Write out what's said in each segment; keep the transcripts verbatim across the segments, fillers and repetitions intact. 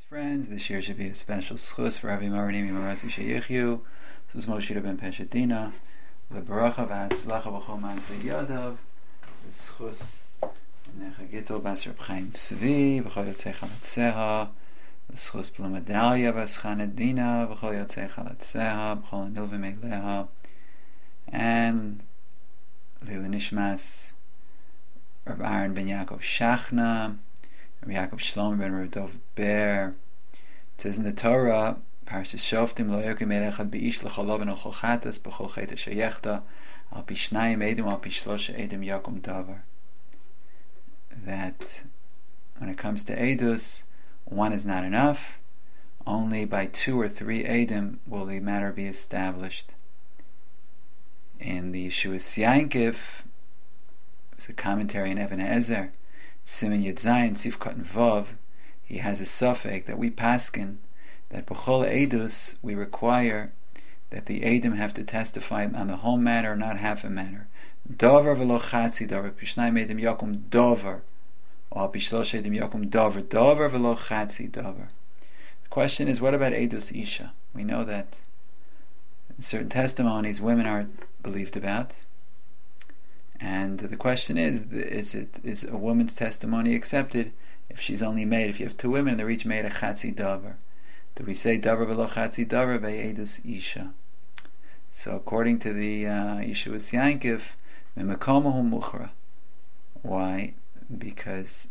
Friends, this year should be a special schus for Rabbi Maranimi Marazi Sheyichyu. This is Moshe Ben Penshadina. The Baracha v'Hatzlacha b'chol ma'aseh yadav. The schus Nechagito bas Reb Chaim Tzvi v'chol yotzei chalatzeha. The schus b'Lamadalia bas Chanedina v'chol yotzei chalatzeha b'chol nilvim eileha. And Lila Nishmas Reb Aaron ben Yaakov Shachna. Rabbi Yaakov Shlomo ben Rav Dov Ber. It says in the Torah, Parashas Shoftim, Lo yokim erechad b'ish l'cholav and l'cholchatas b'chol cheta sheyechta al pi shnayim edim al pi shlosha edim yakum davar. That when it comes to edus, one is not enough. Only by two or three edim will the matter be established. In the Yeshuas Yankiv, it's a commentary in Even HaEzer, Siman Yud Zayin Sifkat and Vav, he has a suffix that we paskin that b'chol edus we require that the edim have to testify on the whole matter, not half a matter. Dover v'lo chatzi dover pishnayim edim yakum dover, or pishlosh edim yakum dover. Dover v'lo chatzi dover. The question is, what about edus isha? We know that in certain testimonies women are believed about. And the question is, is it is a woman's testimony accepted if she's only made, if you have two women, they're each made a chatzi davar? Do we say davar v'lo chatzi davar by edus isha? So according to the uh, Yeshuas Yankiv, memakomahu muchra. Why? Because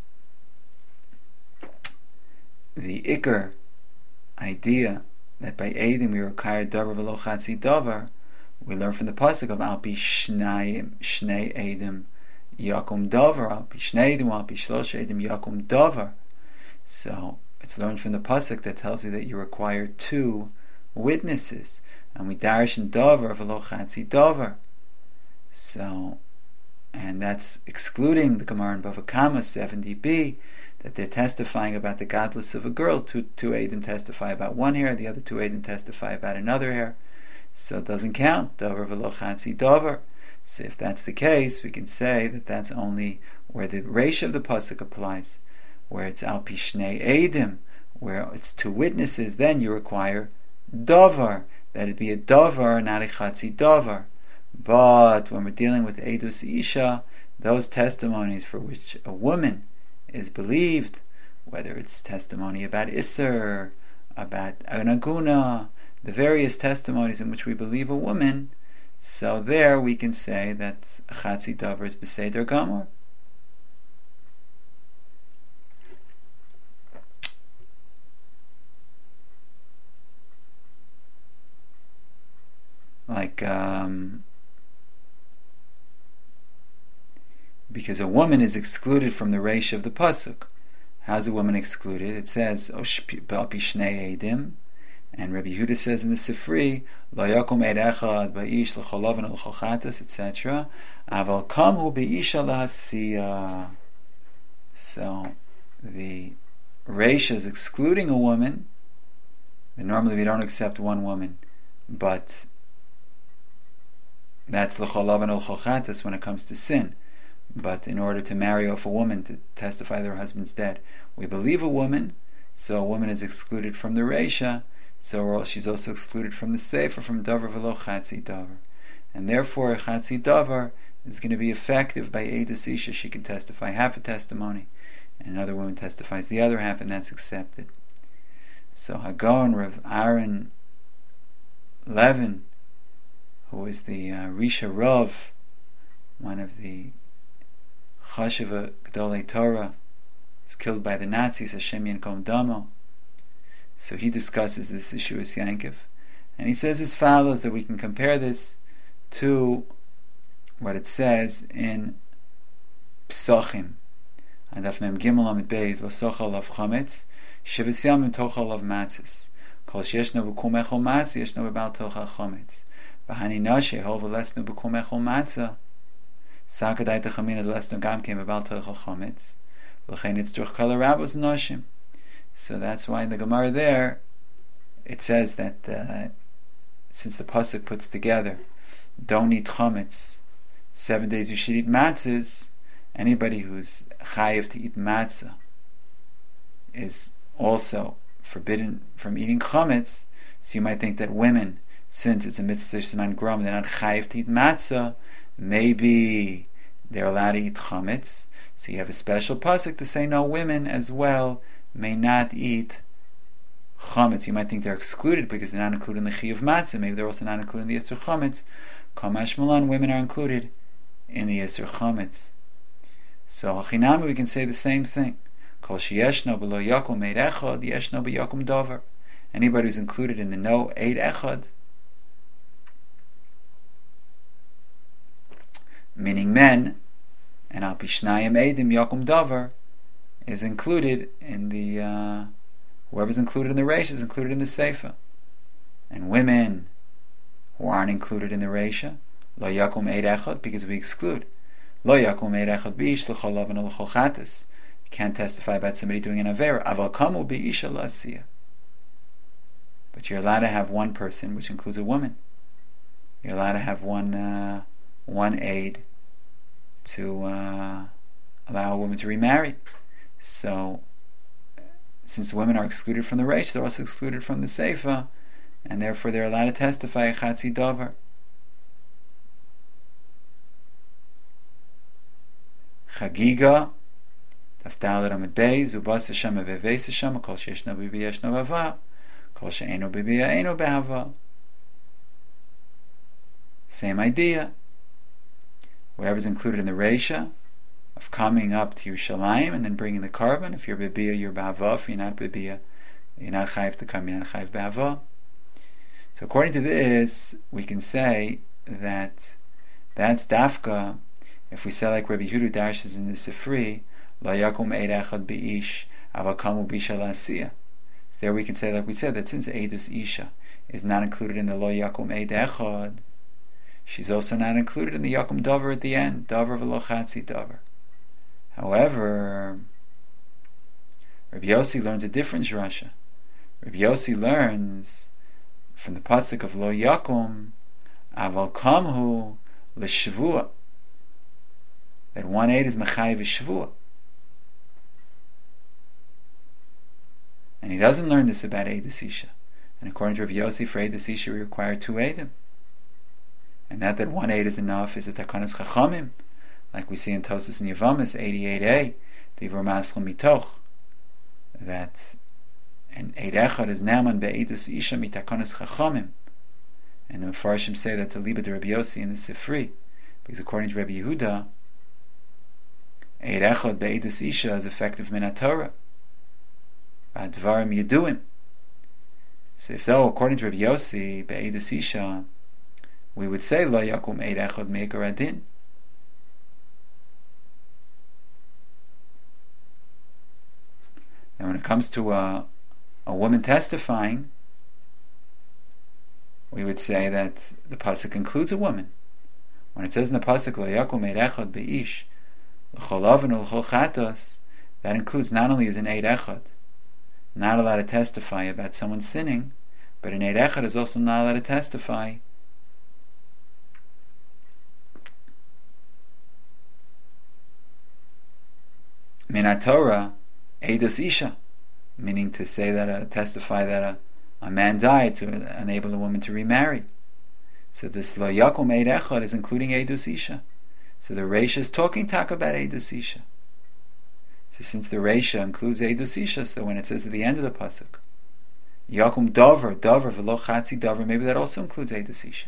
the ikar idea that by edim we require davar v'lo chatzi davar, we learn from the pasuk of al pi shnei shnei edim yakum davar, al pi shnei edim, al pi shlosh edim yakum davar. So it's learned from the pasuk that tells you that you require two witnesses, and we darish in davar v'lo chatzi davar. So, and that's excluding the Gemara in Bava Kama seventy b, that they're testifying about the godless of a girl. Two two edim testify about one hair, the other two edim testify about another hair. So it doesn't count, davar v'lo chatzi davar. So if that's the case, we can say that that's only where the reisha of the pasuk applies, where it's al pi shnei edim, where it's two witnesses. Then you require davar, that it be a davar, not a chatzi davar. But when we're dealing with edus isha, those testimonies for which a woman is believed, whether it's testimony about iser, about anaguna, the various testimonies in which we believe a woman, so there we can say that chatzi davar is b'seder gamor. Like, um, because a woman is excluded from the reisha of the pasuk. How's a woman excluded? It says, "O b'al pi shnei edim." And Rabbi Yehuda says in the Sifri, Lo yakum eid echad ba'ish l'cholav and l'chochatas, et cetera. Aval kamu ba'isha lahasiya. So the reisha is excluding a woman. And normally we don't accept one woman, but that's l'cholav and l'chochatas when it comes to sin. But in order to marry off a woman to testify that her husband's dead, we believe a woman, so a woman is excluded from the reisha. So she's also excluded from the sefer, from davar v'lo chatzi davar, and therefore chatzi davar is going to be effective by edus isha. She can testify half a testimony, and another woman testifies the other half, and that's accepted. So Hagon Rav Aaron Levin, who is the uh, Risha Rav, one of the Chashiva Gdolei Torah, was killed by the Nazis. Hashem Yinkom Damo. So he discusses this issue with Yankiv, and he says as follows, that we can compare this to what it says in Psachim, Adaf Mem Gimel Amid Beis, Lo Sochal of Chametz, Sheves Yamim Tochal of Matzis, Kol Sheyeshno B'kum Echol Matz, Yeshno B'bal Tochal Chametz, V'hani Nashe Hov Lesno B'kum Echol Matzah, Sakadai Techamina Lesno Gam Kem B'bal Tochal Chametz, V'chein It's Durch Kol Rabos Noshim. So that's why in the Gemara there it says that uh, since the pasuk puts together don't eat chametz, seven days you should eat matzahs, anybody who's chayiv to eat matzah is also forbidden from eating chametz. So you might think that women, since it's a mitzvah sh'man gram, they're not chayiv to eat matzah. Maybe they're allowed to eat chametz. So you have a special pasuk to say no, women as well may not eat chametz. You might think they're excluded because they're not included in the chiyuv matzah. Maybe they're also not included in the yisur chametz. Kamash malan, women are included in the yisur chametz. So hachinami, we can say the same thing. Kol sheyeshno b'lo yakum eid echad, yeshno b'yakum davar. Anybody who's included in the no eid echad, meaning men, and al pishnayim eidim yakum davar, is included in the uh, whoever's included in the reisha is included in the seifa. And women who aren't included in the reisha, lo yakum eid echad, because we exclude. Lo yakum eid echad b'ish l'chol lavan l'chol chatas. You can't testify about somebody doing an avera. Aval kamu b'ish l'asiyah. But you're allowed to have one person, which includes a woman. You're allowed to have one uh, one aid to uh, allow a woman to remarry. So, since women are excluded from the reish, they're also excluded from the seifa, and therefore they're allowed to testify chatzi davar. Chagiga, taftal ramad bey, zubas Hashem aveves Hashem, kol sheyeshno bibi yeshno bava, kol she'eno bibi eno behava. Same idea. Whoever's included in the reisha of coming up to Yerushalayim and then bringing the carbon, if you're bibiyah, you're behava. If you're not bibiyah, you're not chayiv to come, you're not chayiv behava. So according to this, we can say that that's dafka. If we say like Rabbi Yehuda dashes in the Sifri, la yakum eid echad beish, aval kamu bisha la'asiyah. There we can say, like we said, that since eidus isha is not included in the lo yakum eid echad, she's also not included in the yakum davar at the end, davar v'lo chatzi davar. However, Rabbi Yossi learns a different drasha. Rabbi Yossi learns from the pasuk of lo yakum aval kamhu l'shvua, that one aid is mechayiv shvua, and he doesn't learn this about eidus isha. And according to Rabbi Yossi, for eidus isha we require two eidim, and that that one aid is enough is a takanas chachamim, like we see in Tosas and Yavamas eighty-eight a, divur maslam mitoch, that an eid echad is naman be'eidus isha mitakanas chachamim, and the Mefarshim say that's a liba to Rabbi Yossi in the Sifri, because according to Rabbi Yehuda, eid echad be'eidus isha is effective min haTorah, v'advarim yeduim. So if so, according to Rabbi Yossi, be'eidus isha, we would say lo yakum eid echad me'ikar adin. And when it comes to a, a woman testifying, we would say that the pasuk includes a woman. When it says in the pasuk lo yakum eid echad beish l'chol lavan l'chol chatos, that includes not only as an eid echad, not allowed to testify about someone sinning, but an eid echad is also not allowed to testify min haTorah eidus isha, meaning to say that uh, testify that a, a man died to enable a woman to remarry. So this lo yakum eid echad is including eidus isha. So the reisha is talking talk about eidus isha. So since the reisha includes eidus isha, so when it says at the end of the pasuk yakum davar davar v'lo chatzi davar, maybe that also includes eidus isha.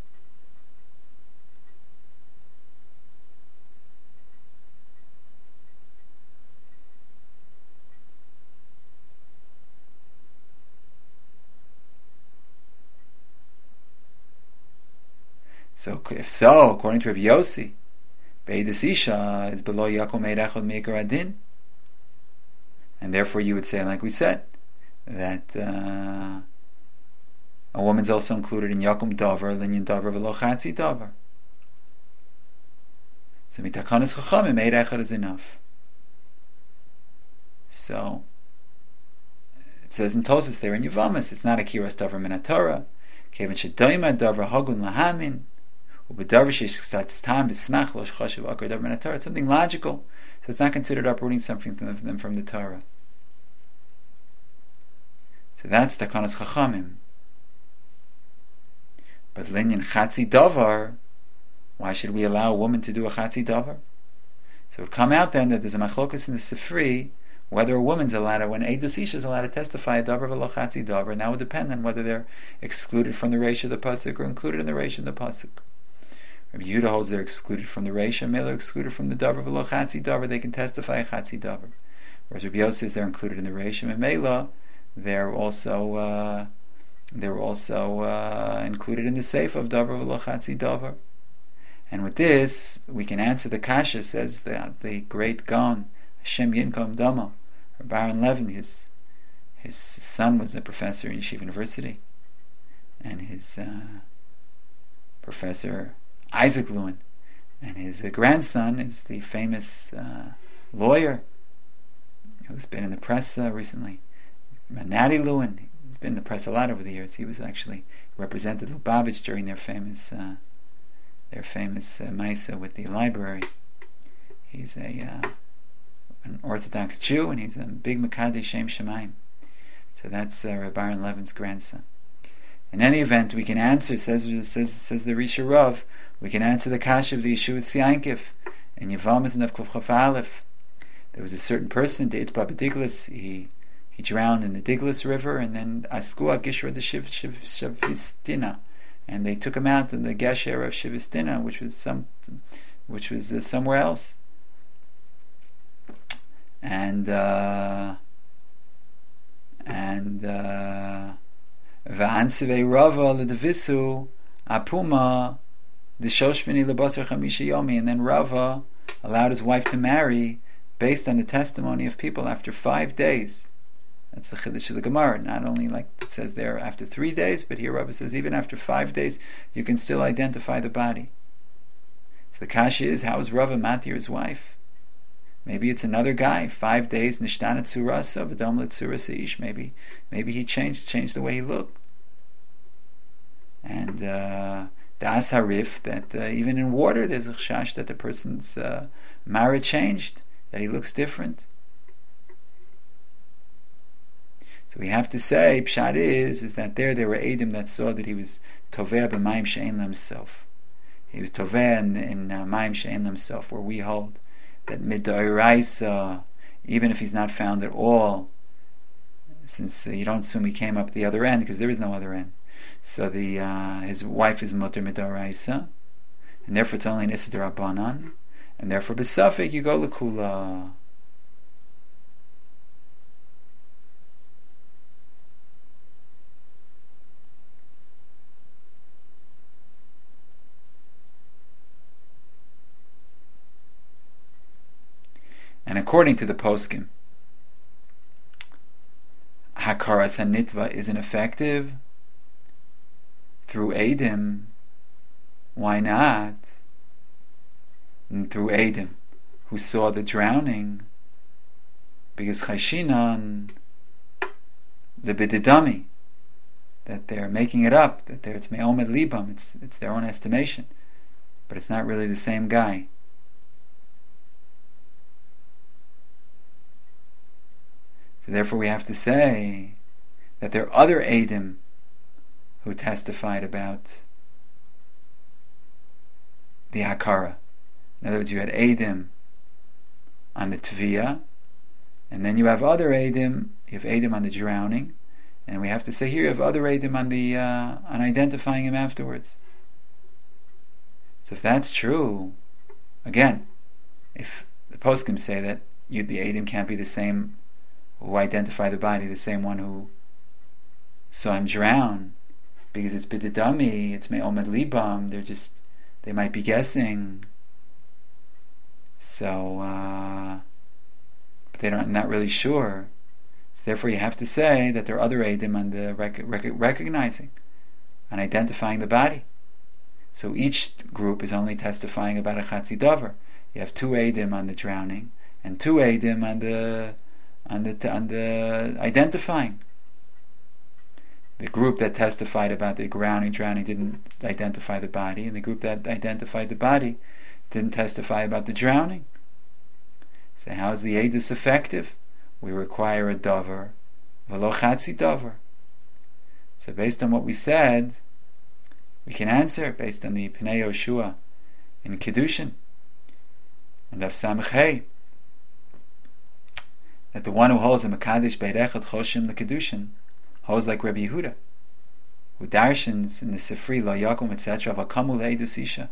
So if so, according to Rabbi Yossi, be'eidus isha is below yakum eid echad me'ikar adin, and therefore you would say, like we said, that uh, a woman's also included in yakum davar, linyan davar, v'lo chatzi davar. So mitakanas chachamim eid echad is enough. So it says in Tosas there in Yavamas, it's not a kiras davar min haTorah, kevan shedoima davar hagun lahamin. It's something logical, so it's not considered uprooting something from them from the Torah. So that's Takanas Chachamim. But Linyan Chatzi Davar, why should we allow a woman to do a Chatzi Davar? So it would come out then that there's a machlokas in the Sifri whether a woman's allowed to, when Eidus Isha is allowed to testify a Davar v'lo Chatzi Davar, and that would depend on whether they're excluded from the Reisha of the Pasuk or included in the Reisha of the Pasuk. Rabbi Yehuda holds they're excluded from the Reisha, Miller excluded from the Davar v'lo Chatzi Davar, they can testify a Chatzi Davar. Whereas Rabbi Yossi says they're included in the Reisha, and Mela, they're also uh, they're also uh, included in the Seif of Davar v'lo Chatzi Davar. And with this, we can answer the Kasha, says the, the great Gaon, Hashem Yinkom Dama, Baron Levin. His, his son was a professor in Yeshiva University, and his uh, professor Isaac Lewin, and his uh, grandson is the famous uh, lawyer who's been in the press uh, recently, Natty Lewin. He's been in the press a lot over the years. He was actually represented Lubavitch during their famous uh, their famous uh, Maisa with the library. He's a uh, an Orthodox Jew, and he's a big Makadei Shem Shemaim. So that's uh, Rabbi Aaron Levin's grandson. In any event, we can answer, says says says the Risha Rav, we can answer the Kasha of the Yeshua Siyankif and Yavamas and Avkov Chaf Aleph. There was a certain person, the Itba B'Diglis, he he drowned in the Diglis River, and then Askua Gishra the Shiv Shiv Shavistina, and they took him out in the Gesher of Shivistina, which was some, which was uh, somewhere else. And uh, and Va'ansivei Rava l'Devisu Apuma D'Shoshvini l'Basar Chamisha Yomi, and then Rava allowed his wife to marry based on the testimony of people after five days. That's the Chiddush of the Gemara. Not only like it says there after three days, but here Rava says even after five days you can still identify the body. So the kasha is, how is Rava Matir's wife? Maybe it's another guy. Five days Nishtana Tsurasa, V'dam L'Tsurasa Ish. Maybe maybe he changed changed the way he looked. And uh, Das Harif, that uh, even in water there's a chash that the person's uh, mara changed, that he looks different. So we have to say, Pshat is, is that there there were Eidim that saw that he was Toveh b'mayim she'en himself. He was Toveh in, in uh, mayim she'en himself, where we hold that midoraisa, even if he's not found at all, since uh, you don't assume he came up the other end, because there is no other end. So the uh, his wife is mutter midoraisa, and therefore it's only an issa d'Rabbanan, and therefore b'safek you go l'kula. And according to the poskim, Hakaras HaNitva isn't effective through Eidim. Why not? And through Eidim who saw the drowning, because Chashinan the Bididami, that they're making it up, that they're, it's Me'omed Libam, it's it's their own estimation, but it's not really the same guy. Therefore we have to say that there are other Eidim who testified about the Hakara. In other words, you had Eidim on the Tviyah, and then you have other Eidim, you have Eidim on the drowning, and we have to say here you have other Eidim on the uh, on identifying him afterwards. So if that's true, again, if the poskim say that you, the Eidim can't be the same who identify the body, the same one who saw him drown, because it's bididami, it's me'omed libam, they're just, they might be guessing. So, uh, but they're not, not really sure. So therefore you have to say that there are other eidim on the rec- rec- recognizing, and identifying the body. So each group is only testifying about a chatzi davar. You have two eidim on the drowning, and two eidim on the on the on the identifying. The group that testified about the drowning drowning didn't identify the body, and the group that identified the body didn't testify about the drowning. So how is the edus effective? We require a davar, v'lo chatzi davar. So based on what we said, we can answer based on the Pnei Yoshua in Kedushin and Daf Samech Hey, that the one who holds a Mekadesh Beit Echad Choshim L'Kedushin holds like Rabbi Yehuda, who darshans in the Sifri Lo Yakum et cetera Vakamu Le'edus Isha.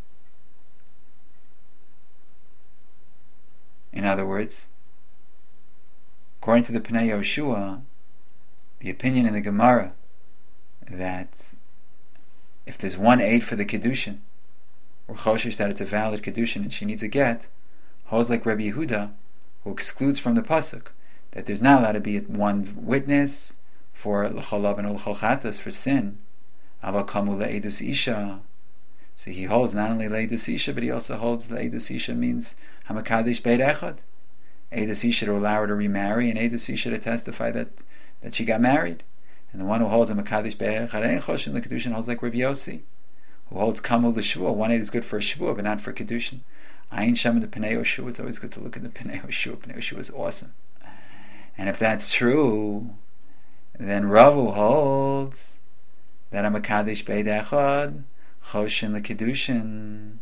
In other words, according to the Pnei Yoshua, the opinion in the Gemara that if there's one aid for the Kedushin, or Choshesh that it's a valid Kedushin and she needs a get, holds like Rabbi Yehuda, who excludes from the Pasuk that there's not allowed to be one witness for L'cholav and L'chol Chatas for sin, Aval Kamu Le'edus Isha. So he holds not only Le'edus Isha, but he also holds Le'edus Isha means Hamakadesh Beit Echad. Eidus Isha to allow her to remarry, and Eidus Isha to testify that, that she got married. And the one who holds a Makadesh Beit Echad Ein Choshen L'Kedushin holds like Rabbi Yossi, who holds Kamu L'Shvua. One aid is good for a Shvua, but not for Kedushin. Ayin Shem the Pnei Yoshua. It's always good to look at the Pnei Yoshua. Pnei Yoshua is awesome. And if that's true, then Ravu holds that a Makadesh Beit Echad Choshen L'Kedushin,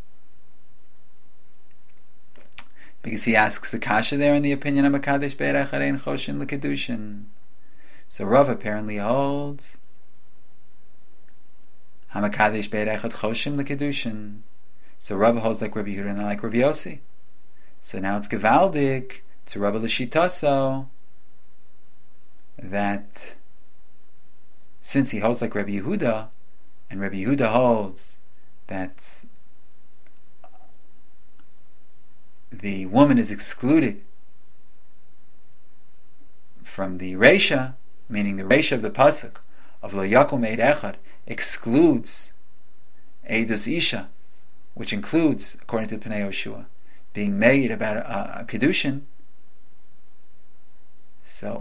because he asks the kasha there in the opinion of Makadesh Beit Echad Ein Choshen L'Kedushin. So Rav apparently holds Hamakadesh Beit Echad Choshim L'Kedushin. So Rav holds like Rabbi Yehuda and not like Rabbi Yossi. So now it's Gevaldik to Rav L'Shitaso that since he holds like Rabbi Yehuda, and Rabbi Yehuda holds that the woman is excluded from the Reisha, meaning the Reisha of the Pasuk of Lo Yakum Eid Echad excludes Eidus Isha, which includes, according to Pnei Yoshua, being made about a, a Kedushin. So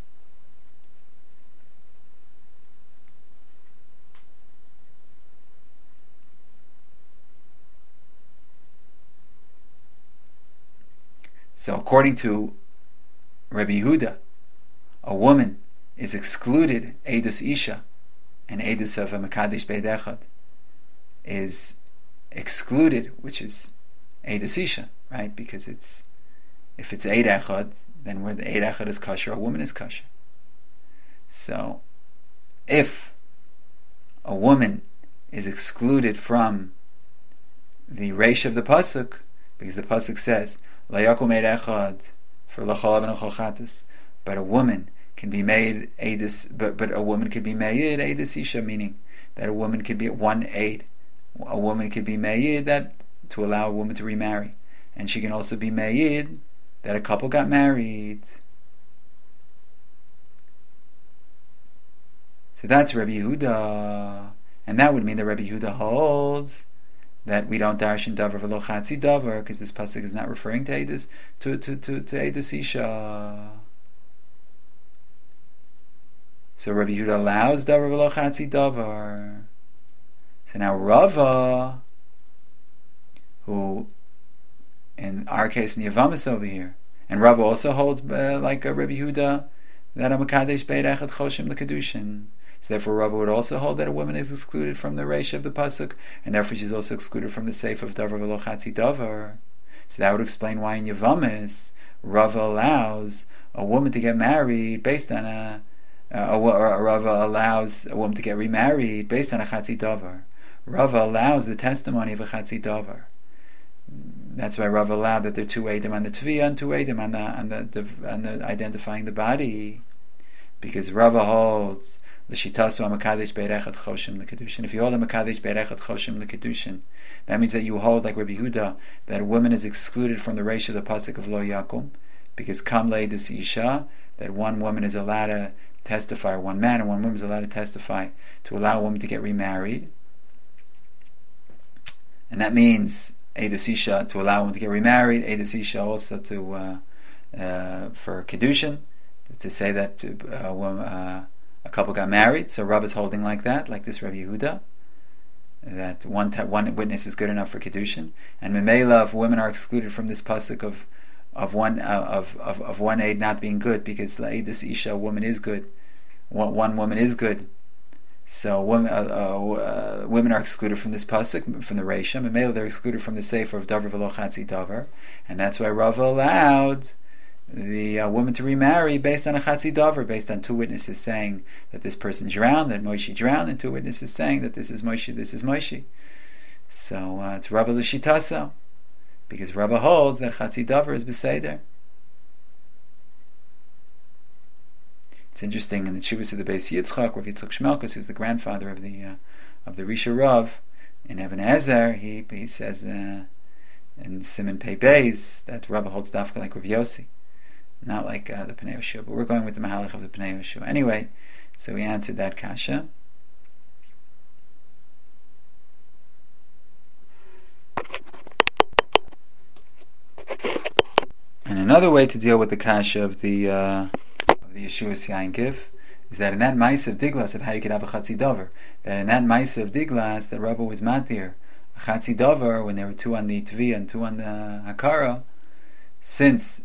So according to Rabbi Yehuda, a woman is excluded, Eidus Isha, and Eidus of a Mekadesh Beit Echad is excluded, which is Eidus Isha, right? Because it's if it's Eid Echad, then where the Eid Echad is kosher, a woman is kosher. So if a woman is excluded from the Reish of the Pasuk, because the Pasuk says, La Yakum Eid Echad for L'cholav and L'chol Chatas, but a woman can be made Eidus, but but a woman could be made Eidus Isha, meaning that a woman could be one aid. A woman could be made that to allow a woman to remarry, and she can also be made that a couple got married. So that's Rabbi Yehuda, and that would mean that Rabbi Yehuda holds that we don't darshan davar v'lo chatzi davar, because this pasuk is not referring to Eidus, to to to to Eidus Isha. So Rabbi Yehuda allows davar v'lo chatzi davar. So now Rava, who in our case in Yavamis over here, and Rava also holds uh, like a Rabbi Yehuda that a Mekadesh Beit Echad Choshim L'Kedushin. So therefore Rava would also hold that a woman is excluded from the Reish of the pasuk, and therefore she's also excluded from the Seif of Davar V'lo Chatzi Davar. So that would explain why in Yavamis Rava allows a woman to get married based on a, uh, or Rava allows a woman to get remarried based on a Chatzi Davar. Rava allows the testimony of a Chatzi Davar. That's why Rava allowed that there are two Eidim on the Tviyah and two Eidim on the on the, the on the identifying the body, because Rava holds L'shitasu Makadesh Beit Echad Choshim L'Kedushin. If you hold a Makadesh Beit Echad Choshim L'Kedushin, that means that you hold like Rabbi Yehuda that a woman is excluded from the Reish of the pasuk of Lo Yakum, because Kam Leidus Isha, that one woman is allowed to testify, or one man and one woman is allowed to testify to allow a woman to get remarried, and that means Eidus Isha to allow a woman to get remarried, Eidus Isha also to uh, uh, for Kedushin, to say that uh, woman, uh, a couple got married. So Rav is holding like that, like this Rabbi Yehuda, that one te- one witness is good enough for Kedushin, and Memela, if women are excluded from this pasuk of of one uh, of, of of one aid not being good, because Eidus Isha, a woman is good, one woman is good. So women, uh, uh, uh, women are excluded from this pasuk, from the Reisha, and male they're excluded from the Sefer of Davar V'lo Chatzi Davar, and that's why Rava allowed the uh, woman to remarry based on a Chatzi Davar, based on two witnesses saying that this person drowned, that Moshe drowned, and two witnesses saying that this is Moshe, this is Moshe. So uh, it's Rava L'Shitaso, because Rava holds that Chatzi Davar is Beseder. It's interesting in the Chuvas of the Beis Yitzchak, Rav Yitzchak Shmelkus, who's the grandfather of the uh, of the Risha Rav, in Even Ezer, he he says uh, in Simon Pei Beis that Rava holds dafka like Rav Yossi, not like uh, the Pnei Yehoshua, but we're going with the Mahalach of the Pnei Yehoshua. Anyway, so we answered that kasha. And another way to deal with the kasha of the uh, the Yeshua's Yain Gif is that in that Maisa of Diglas of how you could have a Chatzi Dover, that in that Maisa of Diglas the Rabbi was matir a Chatzi Dover when there were two on the Tvi and two on the Hakara, since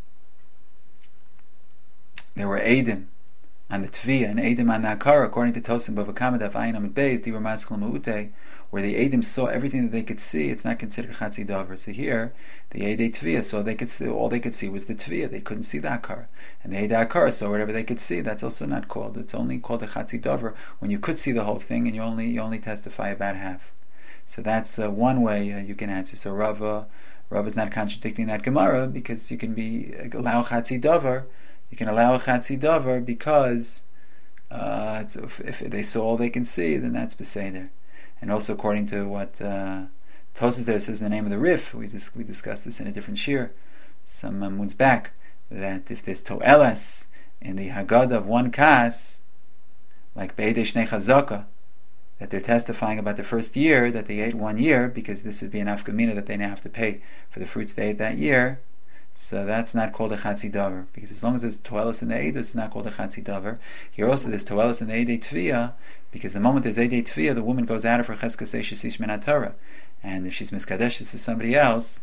there were Eidim on the Tvi and Eidim on the Hakara, according to Tosim Bavakama Daf Ayin Amid Beis Dibur Maskal Ma'ute, where the Eidim saw everything that they could see, it's not considered Chatzi Dover. So here, the Eidei Tviyah saw they could see, all they could see was the Tviyah, they couldn't see the Hakara. And the Eidei Hakara saw whatever they could see, that's also not called, it's only called a Chatzi Dover when you could see the whole thing and you only you only testify about half. So that's uh, one way uh, you can answer. So Rava, Rava is not contradicting that Gemara, because you can be allow Chatzi Dover, you can allow a Chatzi Dover because uh, it's, if, if they saw all they can see, then that's Beseder. And also according to what uh, Tosas there says in the name of the Rif, we just we discussed this in a different shir some uh, months back, that if there's to'elas in the Haggadah of one kas, like Be'edei Shnei Chazaka, that they're testifying about the first year that they ate one year, because this would be an afkamina that they now have to pay for the fruits they ate that year. So that's not called a Chatzi Davar, because as long as there's to'elas in the Eidos, it's not called a Chatzi Davar. Here also there's to'elas in the Eidei Tviyah, because the moment there's Eidei Tviyah, the woman goes out of her Cheskasei Shesish Min HaTorah, and if she's Miskadesh to somebody else,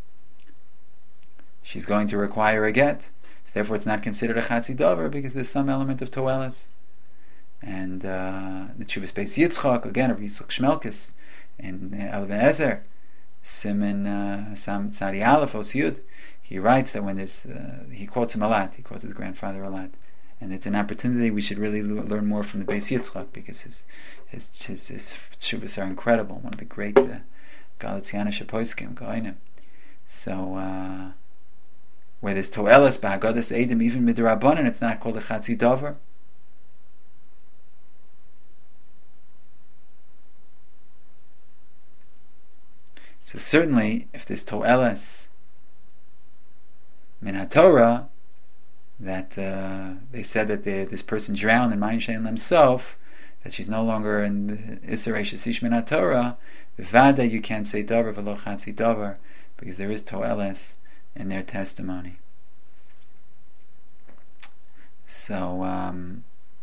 she's going to require a get. So therefore it's not considered a Chatzi Davar, because there's some element of to'elas. And uh, the Chuvas Beis Yitzchak, again, of Yitzchak Shmelkis, in Even Ezer, Simen uh, Sam Tzadi Aleph Os Yud, he writes that when there's, uh, he quotes him a lot, he quotes his grandfather a lot, and it's an opportunity we should really l- learn more from the Beis Yitzchak, because his his his, his Shuvas are incredible, one of the great uh, Galiciana Shapoiskim, Goinim. So, uh, where there's To'elas, Ba'agadas Eidim, even Midrabanan, it's not called a Chatzi Dover. So certainly, if there's To'elas Min HaTorah, that uh, they said that they, this person drowned in Mayin Shein himself, that she's no longer in Isser Shesish Min HaTorah, Vada you can't say Davar V'lo Chatzi Davar, because there is To'elas in their testimony. So, um,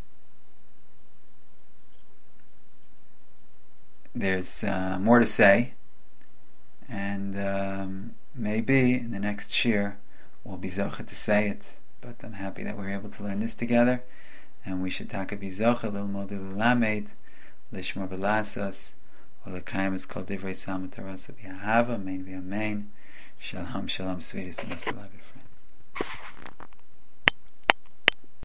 there's uh, more to say, and um, maybe in the next shir we'll be zocha to say it, but I'm happy that we're able to learn this together, and we should taka be zocha lilmod l'lamed lishmor v'lasas v'lekayim is called divrei salma tarasa b'ahava, amen v'amen. Shalom, shalom, sweetest and most beloved friend.